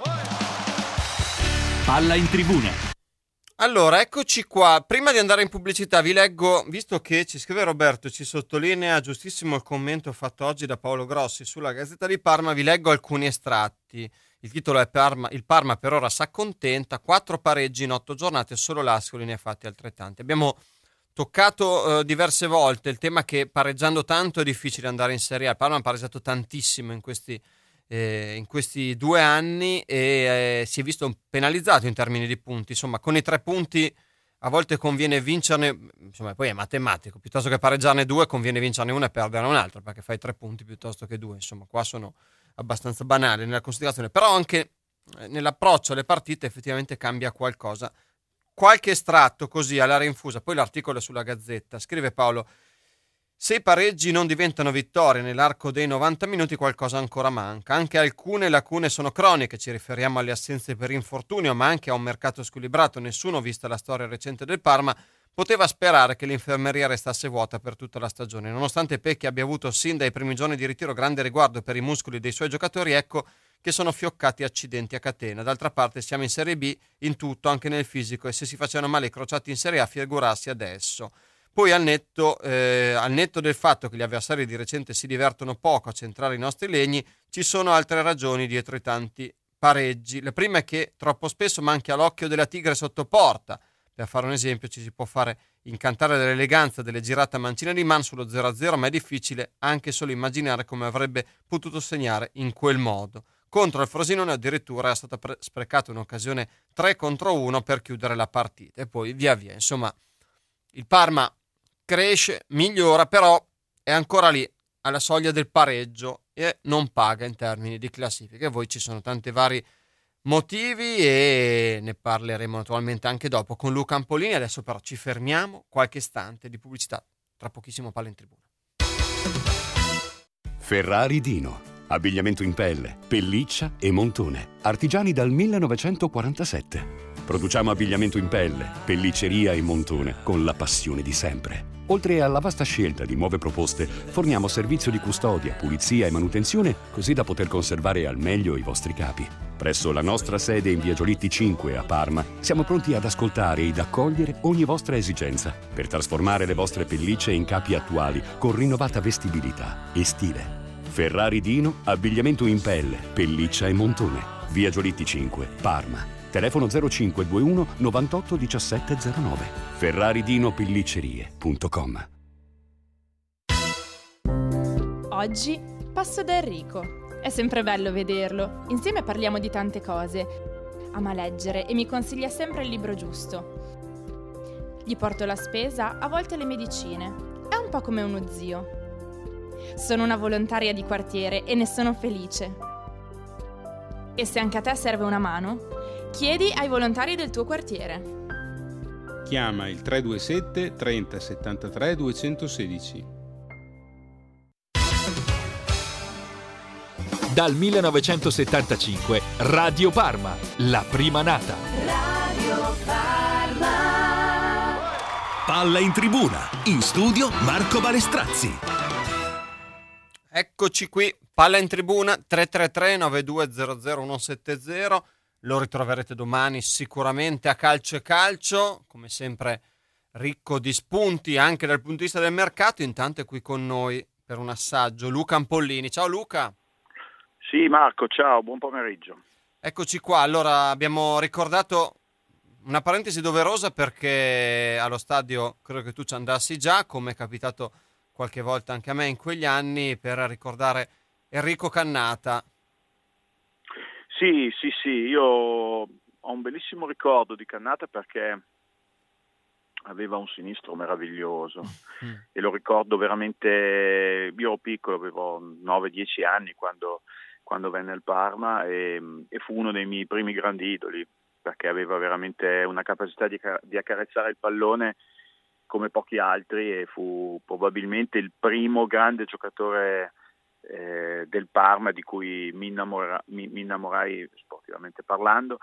Palla in tribuna. Allora, eccoci qua. Prima di andare in pubblicità vi leggo, visto che ci scrive Roberto, ci sottolinea giustissimo il commento fatto oggi da Paolo Grossi sulla Gazzetta di Parma, vi leggo alcuni estratti. Il titolo è Parma, il Parma per ora s'accontenta, quattro pareggi in otto giornate, solo l'Ascoli ne ha fatti altrettanti. Abbiamo toccato eh, diverse volte il tema che pareggiando tanto è difficile andare in Serie A. Il Parma ha pareggiato tantissimo in questi Eh, in questi due anni e eh, si è visto penalizzato in termini di punti. Insomma, con i tre punti a volte conviene vincerne, insomma, poi è matematico, piuttosto che pareggiarne due conviene vincerne una e perderne un'altra, perché fai tre punti piuttosto che due. Insomma, qua sono abbastanza banali nella considerazione, però anche eh, nell'approccio alle partite effettivamente cambia qualcosa. Qualche estratto così alla rinfusa, poi l'articolo è sulla Gazzetta. Scrive Paolo: se i pareggi non diventano vittorie nell'arco dei novanta minuti, qualcosa ancora manca. Anche alcune lacune sono croniche, ci riferiamo alle assenze per infortunio, ma anche a un mercato squilibrato. Nessuno, vista la storia recente del Parma, poteva sperare che l'infermeria restasse vuota per tutta la stagione. Nonostante Pecchi abbia avuto sin dai primi giorni di ritiro grande riguardo per i muscoli dei suoi giocatori, ecco che sono fioccati accidenti a catena. D'altra parte siamo in Serie B in tutto, anche nel fisico, e se si facevano male i crociati in Serie A, figurarsi adesso. Poi al netto, eh, al netto del fatto che gli avversari di recente si divertono poco a centrare i nostri legni, ci sono altre ragioni dietro i tanti pareggi. La prima è che troppo spesso manca l'occhio della tigre sotto porta. Per fare un esempio, ci si può fare incantare dall'eleganza delle girate a mancina di man sullo zero a zero, ma è difficile anche solo immaginare come avrebbe potuto segnare in quel modo. Contro il Frosinone addirittura è stata pre- sprecata un'occasione tre contro uno per chiudere la partita, e poi via via. Insomma, il Parma cresce, migliora, però è ancora lì alla soglia del pareggio e non paga in termini di classifiche. Voi ci sono tanti vari motivi e ne parleremo naturalmente anche dopo con Luca Ampolini. Adesso però ci fermiamo, qualche istante di pubblicità, tra pochissimo Palla in Tribuna. Ferrari Dino, abbigliamento in pelle, pelliccia e montone, artigiani dal millenovecentoquarantasette. Produciamo abbigliamento in pelle, pellicceria e montone con la passione di sempre. Oltre alla vasta scelta di nuove proposte, forniamo servizio di custodia, pulizia e manutenzione, così da poter conservare al meglio i vostri capi. Presso la nostra sede in via Giolitti cinque a Parma, siamo pronti ad ascoltare ed accogliere ogni vostra esigenza per trasformare le vostre pellicce in capi attuali con rinnovata vestibilità e stile. Ferrari Dino, abbigliamento in pelle, pelliccia e montone. Via Giolitti cinque, Parma. Telefono zero cinque due uno novantotto diciassette zero nove. ferrari dino pelliccerie punto com. Oggi passo da Enrico. È sempre bello vederlo. Insieme parliamo di tante cose. Ama leggere e mi consiglia sempre il libro giusto. Gli porto la spesa, a volte le medicine. È un po' come uno zio. Sono una volontaria di quartiere e ne sono felice. E se anche a te serve una mano, chiedi ai volontari del tuo quartiere. Chiama il tre due sette trenta settantatré duecentosedici. Dal millenovecentosettantacinque Radio Parma, la prima nata. Radio Parma. Palla in tribuna, in studio Marco Balestrazzi. Eccoci qui, Palla in tribuna, tre tre tre nove due zero zero uno sette zero. Lo ritroverete domani sicuramente a Calcio e Calcio, come sempre ricco di spunti anche dal punto di vista del mercato. Intanto è qui con noi per un assaggio Luca Ampollini. Ciao Luca. Sì Marco, ciao, buon pomeriggio. Eccoci qua, allora abbiamo ricordato una parentesi doverosa perché allo stadio credo che tu ci andassi già, come è capitato qualche volta anche a me in quegli anni, per ricordare Enrico Cannata. Sì, sì, sì, io ho un bellissimo ricordo di Cannata perché aveva un sinistro meraviglioso mm. e lo ricordo veramente. Io ero piccolo, avevo nove dieci anni quando, quando venne al Parma e, e fu uno dei miei primi grandi idoli perché aveva veramente una capacità di, di accarezzare il pallone come pochi altri e fu probabilmente il primo grande giocatore eh, del Parma di cui mi, innamora, mi, mi innamorai sportivamente parlando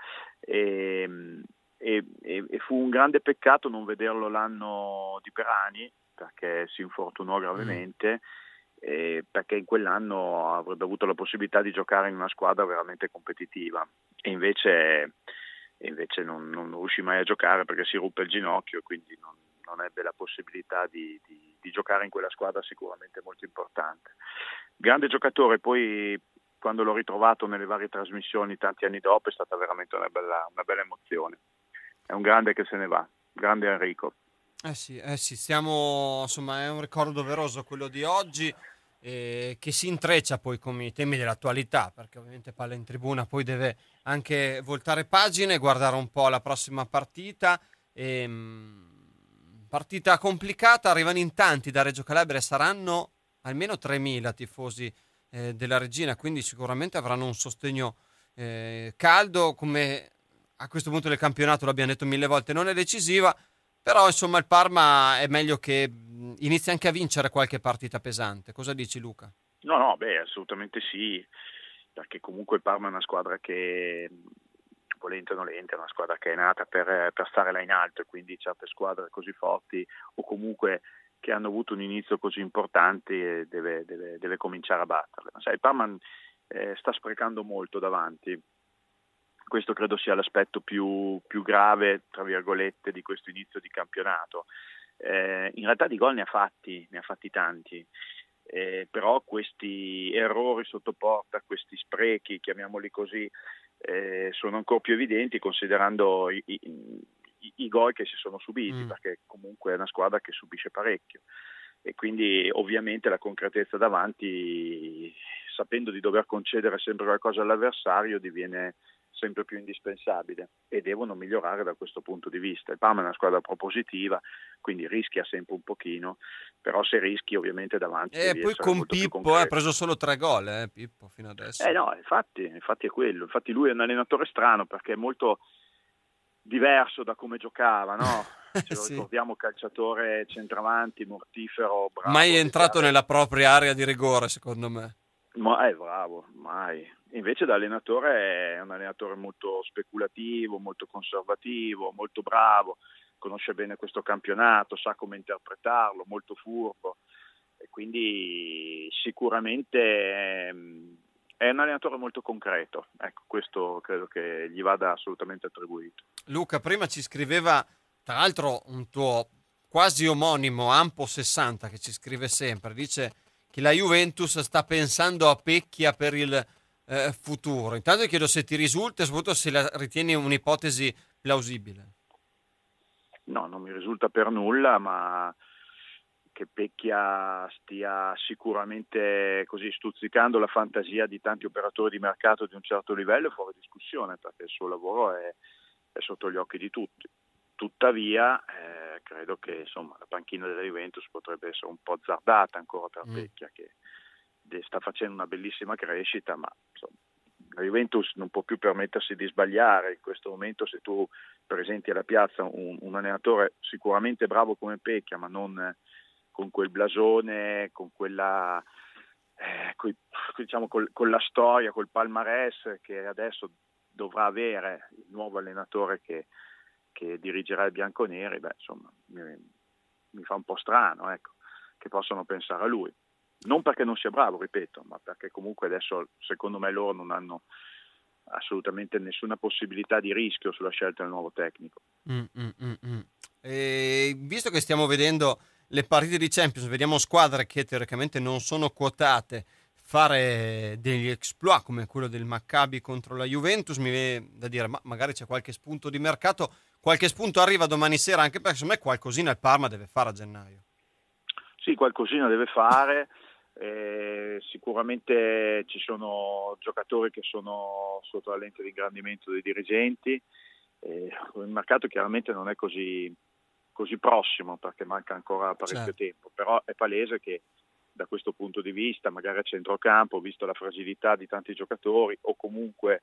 e, e, e fu un grande peccato non vederlo l'anno di Perani perché si infortunò gravemente mm. e perché in quell'anno avrebbe avuto la possibilità di giocare in una squadra veramente competitiva e invece, e invece non, non riuscì mai a giocare perché si ruppe il ginocchio e quindi non non ebbe la possibilità di, di, di giocare in quella squadra sicuramente molto importante. Grande giocatore, poi quando l'ho ritrovato nelle varie trasmissioni tanti anni dopo è stata veramente una bella, una bella emozione. È un grande che se ne va, grande Enrico. Eh sì, eh sì, siamo, insomma, è un ricordo doveroso quello di oggi eh, che si intreccia poi con i temi dell'attualità, perché ovviamente Palla in tribuna poi deve anche voltare pagine, guardare un po' la prossima partita e... Mh, partita complicata, arrivano in tanti da Reggio Calabria, saranno almeno tremila tifosi eh, della Regina, quindi sicuramente avranno un sostegno eh, caldo, come a questo punto del campionato l'abbiamo detto mille volte, non è decisiva, però insomma il Parma è meglio che inizi anche a vincere qualche partita pesante. Cosa dici Luca? No, no, beh, assolutamente sì, perché comunque il Parma è una squadra che... volente o nolente, è una squadra che è nata per, per stare là in alto e quindi certe squadre così forti o comunque che hanno avuto un inizio così importante deve, deve, deve cominciare a batterle. Ma sai, il Parma eh, sta sprecando molto davanti, questo credo sia l'aspetto più, più grave, tra virgolette, di questo inizio di campionato. Eh, in realtà di gol ne ha fatti, ne ha fatti tanti, eh, però questi errori sotto porta, questi sprechi, chiamiamoli così, Eh, sono ancora più evidenti considerando i, i, i, i gol che si sono subiti mm. perché comunque è una squadra che subisce parecchio e quindi ovviamente la concretezza davanti, sapendo di dover concedere sempre qualcosa all'avversario, diviene sempre più indispensabile e devono migliorare da questo punto di vista. Il Parma è una squadra propositiva, quindi rischia sempre un pochino, però se rischi ovviamente davanti e poi con Pippo ha preso solo tre gol eh, Pippo fino adesso eh no infatti, infatti è quello, infatti lui è un allenatore strano perché è molto diverso da come giocava, no? Ce lo sì. ricordiamo, calciatore centravanti, mortifero, bravo, mai entrato nella propria area di rigore secondo me. Ma è bravo, mai. Invece da allenatore è un allenatore molto speculativo, molto conservativo, molto bravo, conosce bene questo campionato, sa come interpretarlo, molto furbo e quindi sicuramente è un allenatore molto concreto. Ecco, questo credo che gli vada assolutamente attribuito. Luca, prima ci scriveva, tra l'altro, un tuo quasi omonimo, Ampo sessanta, che ci scrive sempre, dice: che la Juventus sta pensando a Pecchia per il eh, futuro. Intanto ti chiedo se ti risulta e soprattutto se la ritieni un'ipotesi plausibile. No, non mi risulta per nulla, ma che Pecchia stia sicuramente così stuzzicando la fantasia di tanti operatori di mercato di un certo livello è fuori discussione, perché il suo lavoro è, è sotto gli occhi di tutti. Tuttavia eh, credo che insomma la panchina della Juventus potrebbe essere un po' azzardata ancora per mm. Pecchia, che sta facendo una bellissima crescita, ma insomma la Juventus non può più permettersi di sbagliare. In questo momento, se tu presenti alla piazza un, un allenatore sicuramente bravo come Pecchia, ma non con quel blasone, con quella eh, coi, diciamo col, con la storia, col palmarès che adesso dovrà avere il nuovo allenatore che, che dirigerà i bianconeri, beh insomma mi, mi fa un po' strano, ecco, che possano pensare a lui. Non perché non sia bravo, ripeto, ma perché comunque adesso secondo me loro non hanno assolutamente nessuna possibilità di rischio sulla scelta del nuovo tecnico. Mm, mm, mm, mm. E visto che stiamo vedendo le partite di Champions, vediamo squadre che teoricamente non sono quotate fare degli exploit come quello del Maccabi contro la Juventus, mi viene da dire ma magari c'è qualche spunto di mercato, qualche spunto arriva domani sera, anche perché secondo me qualcosina il Parma deve fare a gennaio. Sì, qualcosina deve fare. Eh, sicuramente ci sono giocatori che sono sotto la lente di ingrandimento dei dirigenti, eh, il mercato chiaramente non è così, così prossimo perché manca ancora parecchio certo. tempo, però è palese che da questo punto di vista magari a centrocampo, visto la fragilità di tanti giocatori o comunque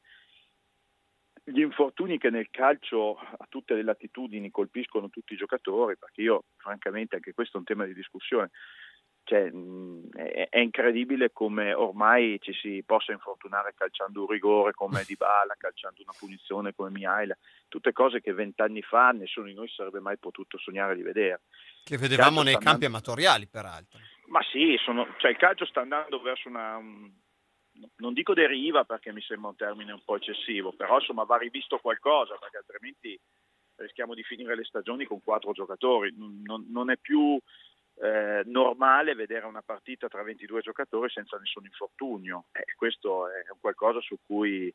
gli infortuni che nel calcio a tutte le latitudini colpiscono tutti i giocatori, perché io francamente anche questo è un tema di discussione. Cioè, è, è incredibile come ormai ci si possa infortunare calciando un rigore come Dybala, calciando una punizione come Mihaila, tutte cose che vent'anni fa nessuno di noi sarebbe mai potuto sognare di vedere. Che vedevamo nei campi andando... amatoriali, peraltro. Ma sì, sono... cioè, il calcio sta andando verso una, un... non dico deriva perché mi sembra un termine un po' eccessivo, però insomma va rivisto qualcosa, perché altrimenti rischiamo di finire le stagioni con quattro giocatori, non, non è più Eh, normale vedere una partita tra ventidue giocatori senza nessun infortunio. Eh, questo è un qualcosa su cui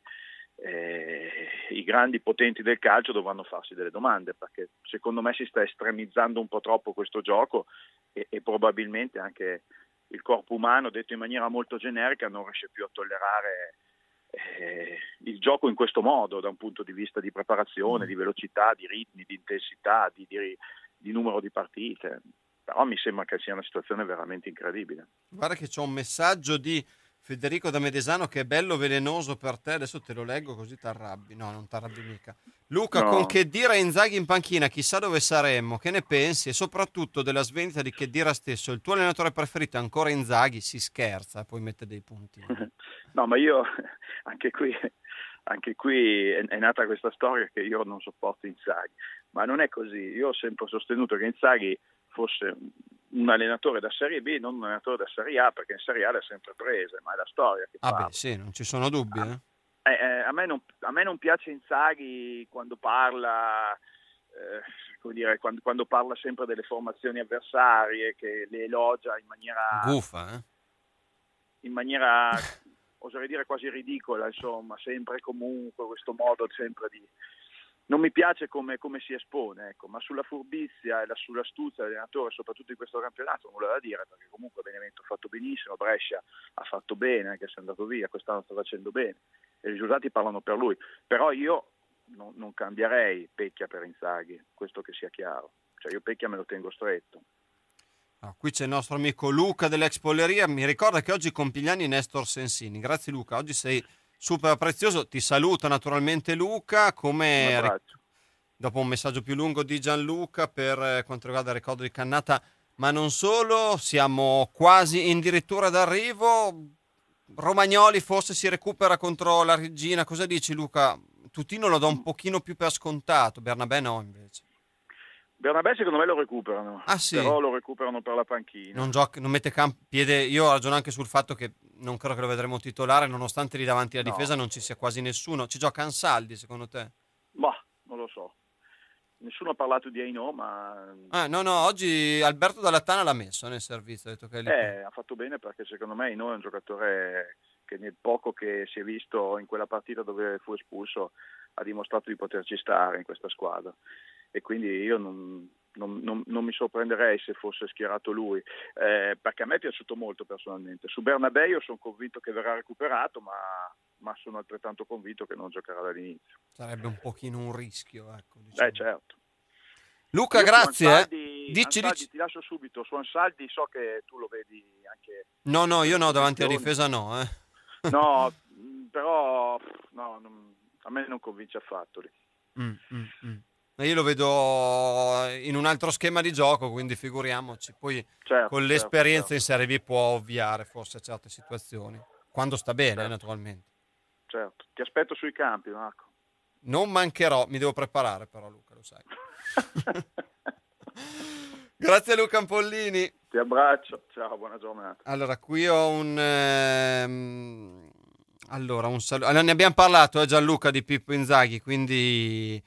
eh, i grandi potenti del calcio dovranno farsi delle domande, perché secondo me si sta estremizzando un po' troppo questo gioco e, e probabilmente anche il corpo umano, detto in maniera molto generica, non riesce più a tollerare eh, il gioco in questo modo, da un punto di vista di preparazione, di velocità, di ritmi, di intensità, di, di, di numero di partite. Però mi sembra che sia una situazione veramente incredibile. Guarda che c'è un messaggio di Federico da Medesano che è bello velenoso per te, adesso te lo leggo così t'arrabbi. No, non t'arrabbi mica. Luca, no. Con Khedira e Inzaghi in panchina, chissà dove saremmo, che ne pensi? E soprattutto della svendita di Khedira stesso, il tuo allenatore preferito è ancora Inzaghi? Si scherza, poi mette dei punti. No, ma io, anche qui, anche qui è, è nata questa storia che io non sopporto Inzaghi, ma non è così. Io ho sempre sostenuto che Inzaghi fosse un allenatore da Serie B, non un allenatore da Serie A, perché in Serie A le ha sempre prese, ma è la storia che ah parla. Beh, sì, non ci sono dubbi. Ah, eh. Eh, eh, a, me non, a me non piace Inzaghi quando parla, eh, come dire, quando, quando parla sempre delle formazioni avversarie, che le elogia in maniera buffa, eh? in maniera oserei dire quasi ridicola, insomma, sempre e comunque questo modo sempre di... Non mi piace come, come si espone, ecco, ma sulla furbizia e la, sull'astuzia dell'allenatore, soprattutto in questo campionato, nulla da dire, perché comunque Benevento ha fatto benissimo, Brescia ha fatto bene, anche se è andato via, quest'anno sta facendo bene, e i risultati parlano per lui. Però io non, non cambierei Pecchia per Inzaghi, questo che sia chiaro. Cioè io Pecchia me lo tengo stretto. Ah, qui c'è il nostro amico Luca dell'Ex Polleria, mi ricorda che oggi compi gli anni Nestor Sensini. Grazie Luca, oggi sei... super prezioso, ti saluta naturalmente Luca, come dopo un messaggio più lungo di Gianluca per quanto riguarda il ricordo di Cannata, ma non solo, siamo quasi addirittura d'arrivo. Romagnoli forse si recupera contro la Regina, cosa dici Luca? Tutino lo do un pochino più per scontato, Bernabé no invece. Bernabé secondo me lo recuperano, ah, sì? Però lo recuperano per la panchina. Non gioca, non mette camp- piede, io ragiono anche sul fatto che non credo che lo vedremo titolare, nonostante lì davanti alla difesa no. non ci sia quasi nessuno. Ci gioca Ansaldi secondo te? Ma non lo so. nessuno ha parlato di Ainò, ma... Ah, no, no, oggi Alberto Dallattana l'ha messo nel servizio, ha detto che è lì. Eh, ha fatto bene perché secondo me Ainò è un giocatore che nel poco che si è visto in quella partita dove fu espulso ha dimostrato di poterci stare in questa squadra, e quindi io non, non, non, non mi sorprenderei se fosse schierato lui, eh, perché a me è piaciuto molto personalmente. Su Bernabeu sono convinto che verrà recuperato, ma, ma sono altrettanto convinto che non giocherà dall'inizio. Sarebbe un pochino un rischio, ecco, diciamo. Eh certo. Luca, Io grazie. Ansaldi, eh. Dici, Ansaldi, dici. ti lascio subito. Su Ansaldi so che tu lo vedi anche... No, no, io no, davanti a difesa no. Eh. No, però no, non, a me non convince affatto lì. Mm, mm, mm. Io lo vedo in un altro schema di gioco, quindi figuriamoci. Poi certo, con l'esperienza certo, in Serie B può ovviare forse certe situazioni, quando sta bene, certo. eh, naturalmente. Certo, ti aspetto sui campi, Marco. Non mancherò, mi devo preparare però, Luca, lo sai. Grazie Luca Ampollini. Ti abbraccio, ciao, buona giornata. Allora, qui ho un... Ehm... Allora, un saluto. Allora, ne abbiamo parlato, eh, Gianluca, di Pippo Inzaghi, quindi...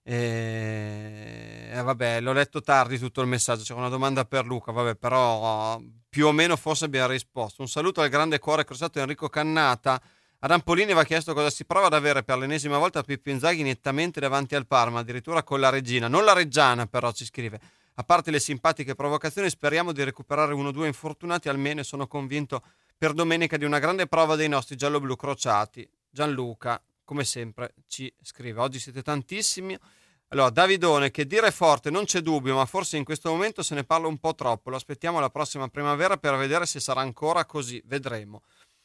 Eh... Eh, vabbè, l'ho letto tardi tutto il messaggio, c'è una domanda per Luca, vabbè, però più o meno forse abbiamo risposto. Un saluto al grande cuore crociato Enrico Cannata. Ad Ampolini va chiesto cosa si prova ad avere per l'ennesima volta Pippo Inzaghi nettamente davanti al Parma, addirittura con la Regina, non la Reggiana però, ci scrive. A parte le simpatiche provocazioni, speriamo di recuperare uno o due infortunati almeno, e sono convinto per domenica di una grande prova dei nostri giallo-blu crociati. Gianluca, come sempre, ci scrive. Oggi siete tantissimi. Allora, Davidone, che dire forte non c'è dubbio, ma forse in questo momento se ne parla un po' troppo. Lo aspettiamo la prossima primavera per vedere se sarà ancora così, vedremo.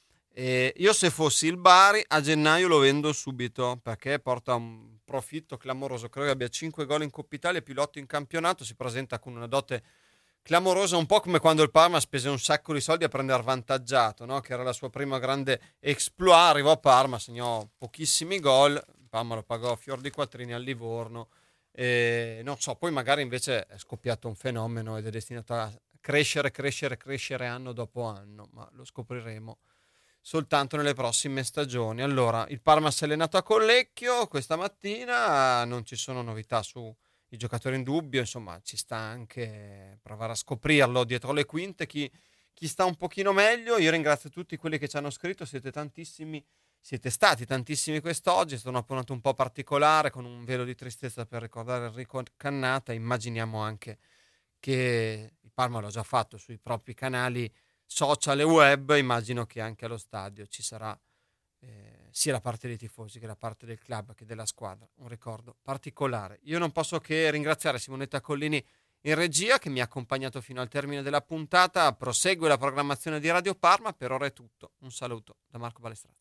E io se fossi il Bari a gennaio lo vendo subito, perché porta un profitto clamoroso, credo che abbia cinque gol in Coppa Italia più l'otto in campionato, si presenta con una dote clamorosa, un po' come quando il Parma spese un sacco di soldi a prendere avvantaggiato, no? Che era la sua prima grande exploit, arrivò a Parma, segnò pochissimi gol, il Parma lo pagò a fior di quattrini al Livorno, e non so, poi magari invece è scoppiato un fenomeno ed è destinato a crescere, crescere, crescere anno dopo anno, ma lo scopriremo soltanto nelle prossime stagioni. Allora, il Parma si è allenato a Collecchio questa mattina, non ci sono novità sui giocatori in dubbio, insomma ci sta anche provare a scoprirlo dietro le quinte chi, chi sta un pochino meglio. Io ringrazio tutti quelli che ci hanno scritto, siete tantissimi, siete stati tantissimi quest'oggi, è stato un appunto un po' particolare, con un velo di tristezza per ricordare Enrico Cannata. Immaginiamo anche che il Parma l'ha già fatto sui propri canali social e web, immagino che anche allo stadio ci sarà eh, sia la parte dei tifosi che la parte del club che della squadra, un ricordo particolare. Io non posso che ringraziare Simonetta Collini in regia, che mi ha accompagnato fino al termine della puntata. Prosegue la programmazione di Radio Parma, per ora è tutto, un saluto da Marco Balestrazzi.